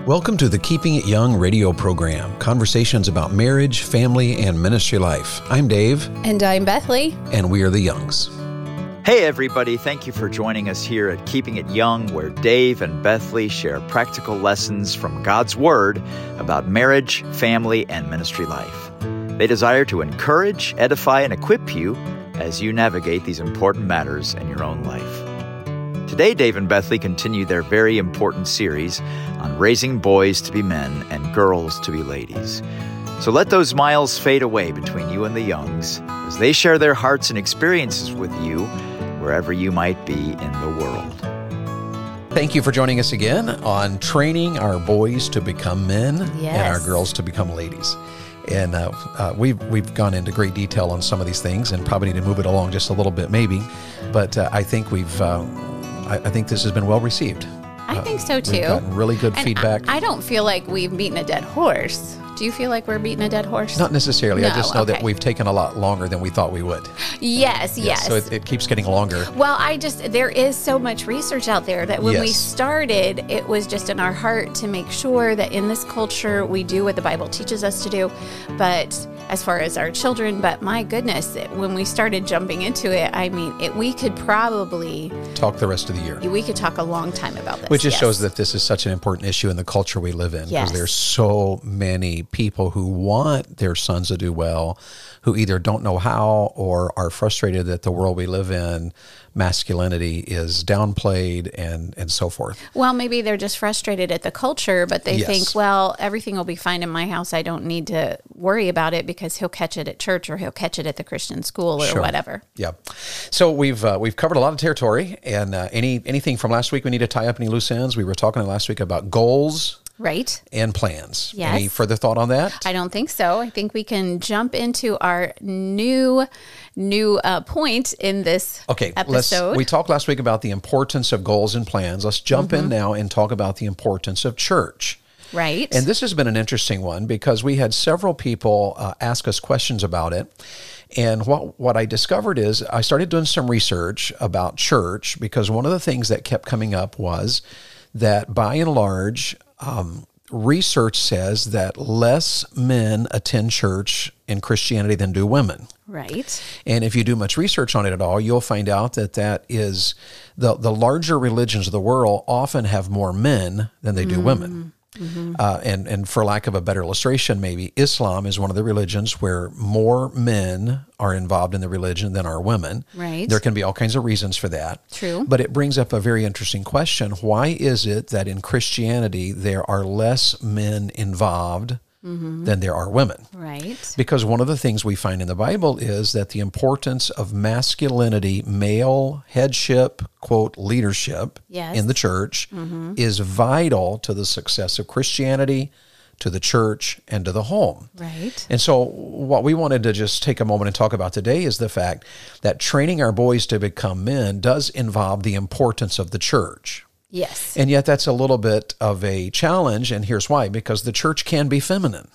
Welcome to the Keeping It Young radio program, conversations about marriage, family, and ministry life. I'm Dave. And I'm Bethany. And we are the Youngs. Hey everybody, thank you for joining us here at Keeping It Young, where Dave and Bethany share practical lessons from God's Word about marriage, family, and ministry life. They desire to encourage, edify, and equip you as you navigate these important matters in your own life. Today, Dave and Bethany continue their very important series on raising boys to be men and girls to be ladies. So let those miles fade away between you and the Youngs as they share their hearts and experiences with you wherever you might be in the world. Thank you for joining us again on training our boys to become men and our girls to become ladies. And we've gone into great detail on some of these things and probably need to move it along just a little bit maybe. But I think I think this has been well received. I think so too. We've gotten really good feedback. I don't feel like we've beaten a dead horse. Do you feel like we're beating a dead horse? Not necessarily. No, I just know that we've taken a lot longer than we thought we would. Yes. So it keeps getting longer. Well, there is so much research out there that when we started, it was just in our heart to make sure that in this culture we do what the Bible teaches us to do. But as far as our children, but my goodness, when we started jumping into it, I mean, we could probably talk the rest of the year. We could talk a long time about this. Which just shows that this is such an important issue in the culture we live in. Because there's so many people who want their sons to do well, who either don't know how or are frustrated that the world we live in, masculinity is downplayed and so forth. Well, maybe they're just frustrated at the culture, but they think, well, everything will be fine in my house. I don't need to worry about it because he'll catch it at church or he'll catch it at the Christian school or whatever. Yeah. So we've covered a lot of territory, and anything from last week we need to tie up any loose ends. We were talking last week about goals. Right. And plans. Yes. Any further thought on that? I don't think so. I think we can jump into our new point in this episode. We talked last week about the importance of goals and plans. Let's jump in now and talk about the importance of church. Right. And this has been an interesting one because we had several people ask us questions about it. And what I discovered is I started doing some research about church because one of the things that kept coming up was that by and large, research says that less men attend church in Christianity than do women. Right. And if you do much research on it at all, you'll find out that is the larger religions of the world often have more men than they do women. Mm-hmm. And for lack of a better illustration, maybe Islam is one of the religions where more men are involved in the religion than are women. Right. There can be all kinds of reasons for that. True. But it brings up a very interesting question. Why is it that in Christianity there are less men involved than there are women? Right. Because one of the things we find in the Bible is that the importance of masculinity, male headship, quote, leadership in the church is vital to the success of Christianity, to the church, and to the home. Right. And so what we wanted to just take a moment and talk about today is the fact that training our boys to become men does involve the importance of the church. Yes. And yet that's a little bit of a challenge, and here's why. Because the church can be feminine.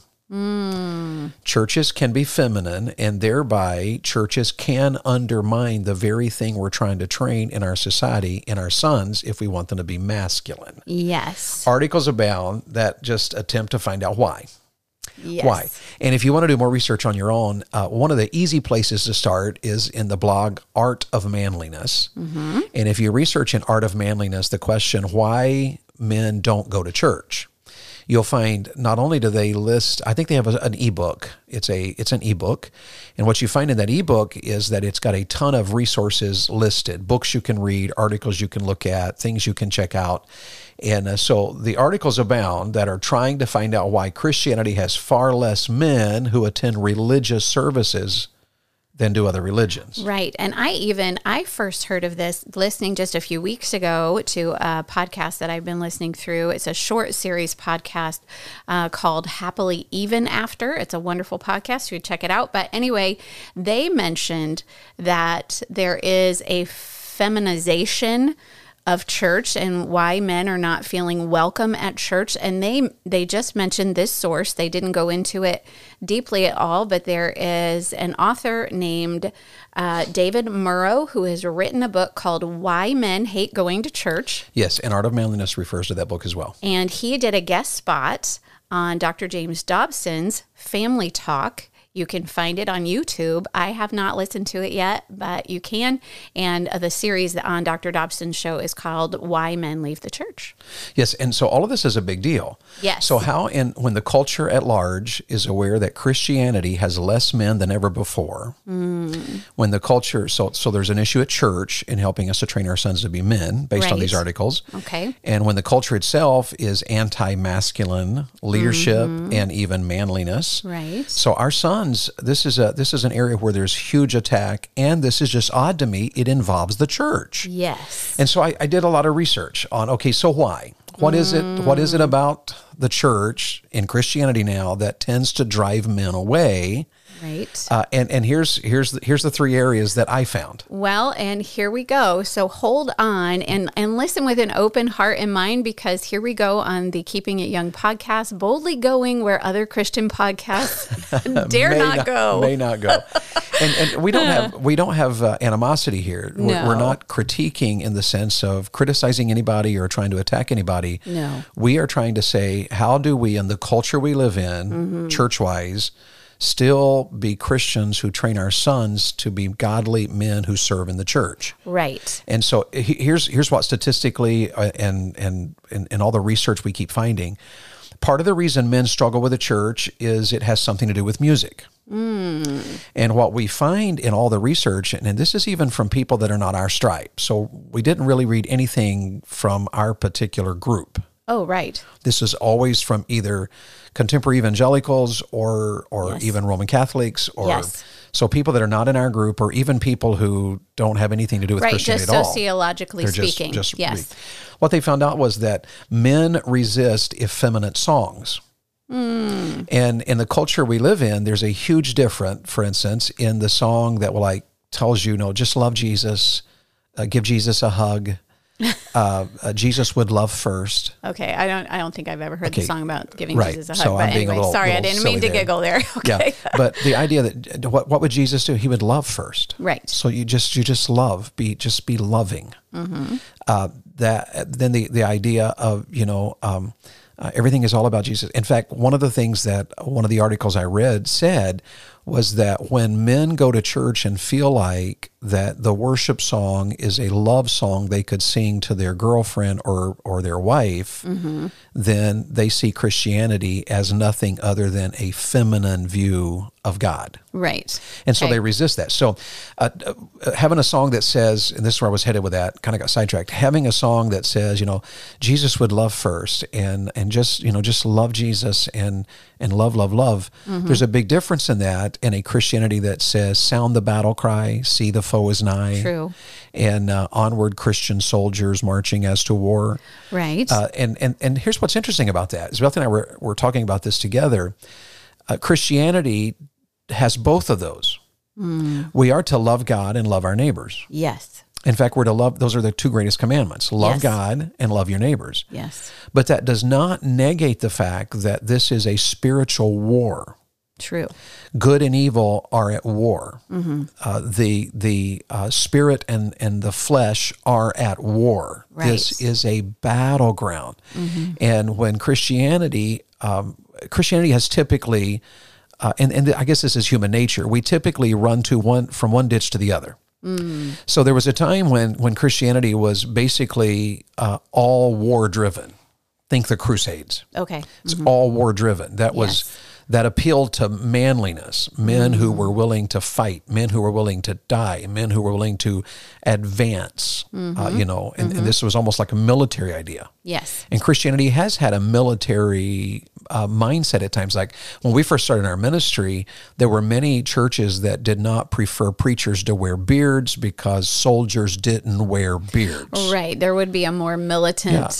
Churches can be feminine, and thereby churches can undermine the very thing we're trying to train in our society, in our sons, if we want them to be masculine. Yes. Articles abound that just attempt to find out why. Yes. Why? And if you want to do more research on your own, one of the easy places to start is in the blog Art of Manliness. And if you research in Art of Manliness, the question, why men don't go to church, you'll find not only do they list, I think they have an ebook. It's an ebook. And what you find in that ebook is that it's got a ton of resources listed, books you can read, articles you can look at, things you can check out. And so the articles abound that are trying to find out why Christianity has far less men who attend religious services than do other religions. Right. And I first heard of this listening just a few weeks ago to a podcast that I've been listening through. It's a short series podcast called Happily Even After. It's a wonderful podcast. You should check it out. But anyway, they mentioned that there is a feminization of church and why men are not feeling welcome at church. And they just mentioned this source. They didn't go into it deeply at all, but there is an author named David Murrow who has written a book called Why Men Hate Going to Church. Yes, and Art of Manliness refers to that book as well. And he did a guest spot on Dr. James Dobson's Family Talk. You can find it on YouTube. I have not listened to it yet, but you can. And the series on Dr. Dobson's show is called Why Men Leave the Church. Yes, and so all of this is a big deal. Yes. So when the culture at large is aware that Christianity has less men than ever before, when the culture, so there's an issue at church in helping us to train our sons to be men based on these articles. Okay. And when the culture itself is anti-masculine leadership and even manliness. Right. So our sons, this is an area where there's huge attack, and this is just odd to me. It involves the church. Yes. And so I did a lot of research on, okay, so why? What is it? What is it about the church in Christianity now that tends to drive men away? Right. And here's the three areas that I found. Well, and here we go. So hold on and listen with an open heart and mind, because here we go on the Keeping It Young podcast, boldly going where other Christian podcasts dare not go. May not go. And we don't have animosity here. No. We're not critiquing in the sense of criticizing anybody or trying to attack anybody. No. We are trying to say, how do we, in the culture we live in, church-wise, still be Christians who train our sons to be godly men who serve in the church. Right. And so here's what statistically and all the research we keep finding, part of the reason men struggle with the church is it has something to do with music. And what we find in all the research, and this is even from people that are not our stripe, so we didn't really read anything from our particular group. Oh, right. This is always from either contemporary evangelicals or even Roman Catholics, or so people that are not in our group, or even people who don't have anything to do with Christianity at all. Right, just sociologically speaking. Yes. What they found out was that men resist effeminate songs. And in the culture we live in, there's a huge difference, for instance, in the song that tells you, just love Jesus, give Jesus a hug. Jesus would love first. Okay, I don't think I've ever heard the song about giving Jesus a hug. So I'm being a little I didn't mean to giggle there. Okay. Yeah, but the idea that what would Jesus do? He would love first. Right. So you just love, be loving. Then the idea of everything is all about Jesus. In fact, one of the things that one of the articles I read said was that when men go to church and feel like that the worship song is a love song they could sing to their girlfriend or their wife, then they see Christianity as nothing other than a feminine view of God. Right. And so they resist that. So having a song that says, and this is where I was headed with that, kind of got sidetracked, having a song that says, Jesus would love first and just love Jesus and love. There's a big difference in that and a Christianity that says, sound the battle cry, see the foe is nigh. True. And onward Christian soldiers marching as to war. Right. And here's what's interesting about that. Isabel and I were talking about this together. Christianity has both of those. We are to love God and love our neighbors. Yes. In fact, we're to love, those are the two greatest commandments. Love God and love your neighbors. Yes. But that does not negate the fact that this is a spiritual war. True. Good and evil are at war. The spirit and the flesh are at war. Right. This is a battleground. And when Christianity has typically, and I guess this is human nature, we typically run from one ditch to the other. So there was a time when Christianity was basically all war driven. Think the Crusades. Okay. It's all war driven. That appealed to manliness, men who were willing to fight, men who were willing to die, men who were willing to advance, and this was almost like a military idea. Yes. And Christianity has had a military mindset at times. Like when we first started our ministry, there were many churches that did not prefer preachers to wear beards because soldiers didn't wear beards. Right. There would be a more militant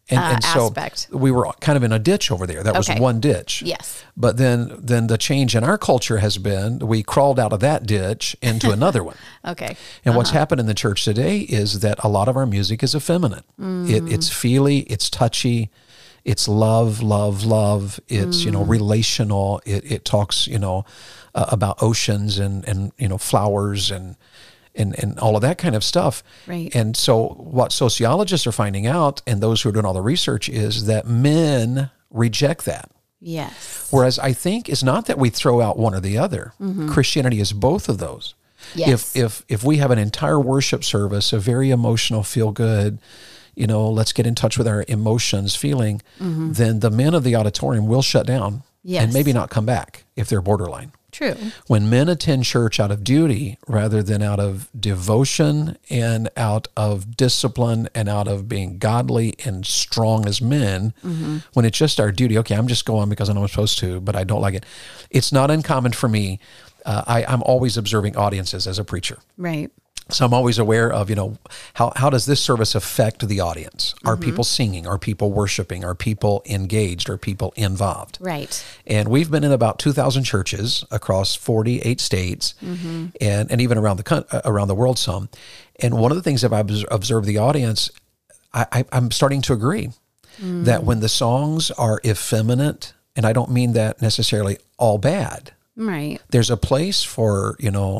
aspect. So we were kind of in a ditch over there. That was one ditch. Yes. But then the change in our culture has been we crawled out of that ditch into another one. Okay. And what's happened in the church today is that a lot of our music is effeminate. It's feely, it's touchy, it's love. It's, relational. It talks, about oceans and flowers and all of that kind of stuff. Right. And so what sociologists are finding out, and those who are doing all the research, is that men reject that. Yes. Whereas I think it's not that we throw out one or the other. Christianity is both of those. Yes. If we have an entire worship service, a very emotional, feel good, let's get in touch with our emotions, feeling, then the men of the auditorium will shut down and maybe not come back if they're borderline. True. When men attend church out of duty rather than out of devotion and out of discipline and out of being godly and strong as men, when it's just our duty, okay, I'm just going because I know I'm supposed to, but I don't like it. It's not uncommon for me. I'm always observing audiences as a preacher. Right. So I'm always aware of, how does this service affect the audience? Are people singing? Are people worshiping? Are people engaged? Are people involved? Right. And we've been in about 2,000 churches across 48 states and even around the world some. And one of the things that I've observed the audience, I'm starting to agree that when the songs are effeminate, and I don't mean that necessarily all bad. Right. There's a place for,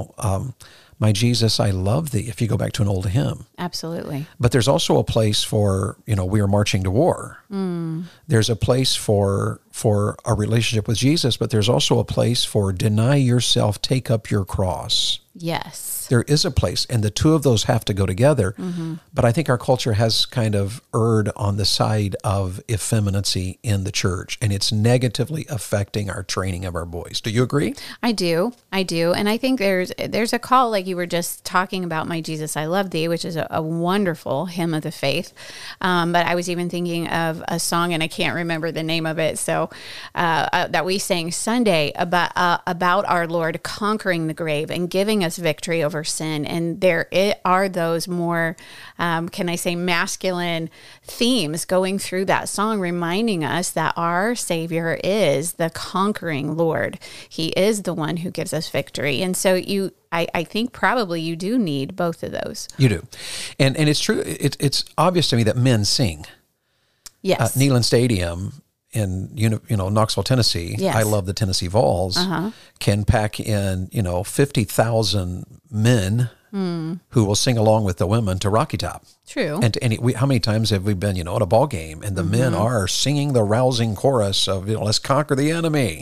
my Jesus, I love thee, if you go back to an old hymn. Absolutely. But there's also a place for, we are marching to war. There's a place for a relationship with Jesus, but there's also a place for deny yourself, take up your cross. Yes. There is a place, and the two of those have to go together. But I think our culture has kind of erred on the side of effeminacy in the church, and it's negatively affecting our training of our boys. Do you agree? I do. And I think there's a call, like you were just talking about, My Jesus, I Love Thee, which is a wonderful hymn of the faith. But I was even thinking of a song, and I can't remember the name of it, so that we sang Sunday about our Lord conquering the grave and giving us victory over sin. And there are those more, can I say, masculine themes going through that song, reminding us that our Savior is the conquering Lord. He is the one who gives us victory. And so I think probably you do need both of those. You do. And it's true. It's obvious to me that men sing. Yes. Neyland Stadium in Knoxville, Tennessee, I love the Tennessee Vols, can pack in 50,000 men who will sing along with the women to Rocky Top. True. And how many times have we been at a ball game and the men are singing the rousing chorus of let's conquer the enemy.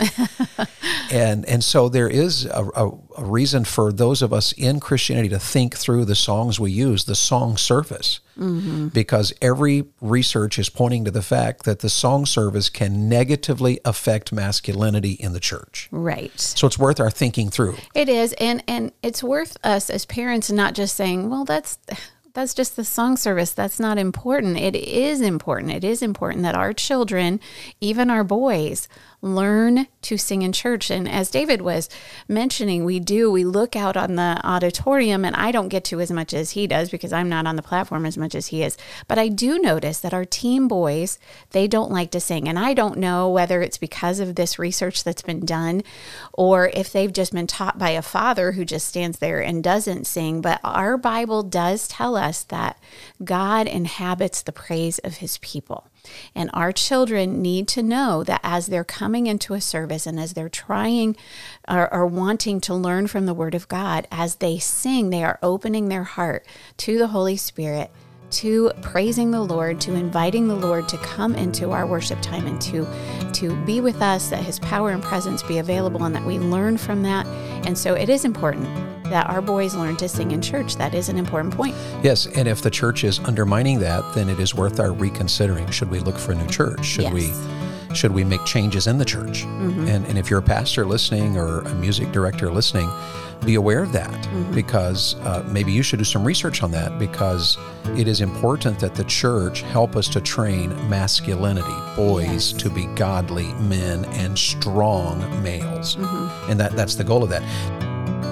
And so there is a reason for those of us in Christianity to think through the songs we use, the song service, because every research is pointing to the fact that the song service can negatively affect masculinity in the church. Right. So it's worth our thinking through. It is, and it's worth us as parents not just saying, well, that's just the song service. That's not important. It is important. It is important that our children, even our boys, learn to sing in church. And as David was mentioning, we look out on the auditorium, and I don't get to as much as he does because I'm not on the platform as much as he is. But I do notice that our teen boys, they don't like to sing. And I don't know whether it's because of this research that's been done or if they've just been taught by a father who just stands there and doesn't sing. But our Bible does tell us that God inhabits the praise of his people. And our children need to know that as they're coming into a service and as they're trying or wanting to learn from the Word of God, as they sing, they are opening their heart to the Holy Spirit, to praising the Lord, to inviting the Lord to come into our worship time and to be with us, that his power and presence be available and that we learn from that. And so it is important that our boys learn to sing in church. That is an important point. Yes, and if the church is undermining that, then it is worth our reconsidering. Should we look for a new church? Should we make changes in the church? And if you're a pastor listening or a music director listening, be aware of that because maybe you should do some research on that because it is important that the church help us to train masculinity, boys to be godly men and strong males. And that's the goal of that.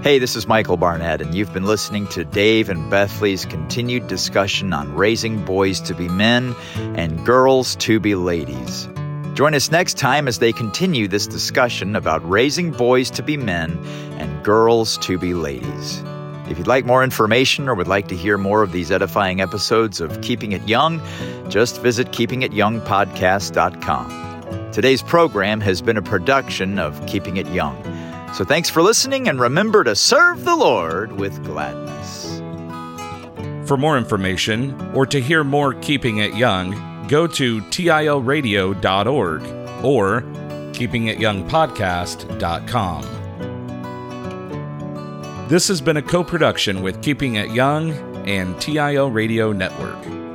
Hey, this is Michael Barnett, and you've been listening to Dave and Bethley's continued discussion on raising boys to be men and girls to be ladies. Join us next time as they continue this discussion about raising boys to be men and girls to be ladies. If you'd like more information or would like to hear more of these edifying episodes of Keeping It Young, just visit keepingityoungpodcast.com. Today's program has been a production of Keeping It Young. So thanks for listening, and remember to serve the Lord with gladness. For more information or to hear more Keeping It Young, go to tilradio.org or keepingityoungpodcast.com. This has been a co-production with Keeping It Young and TIO Radio Network.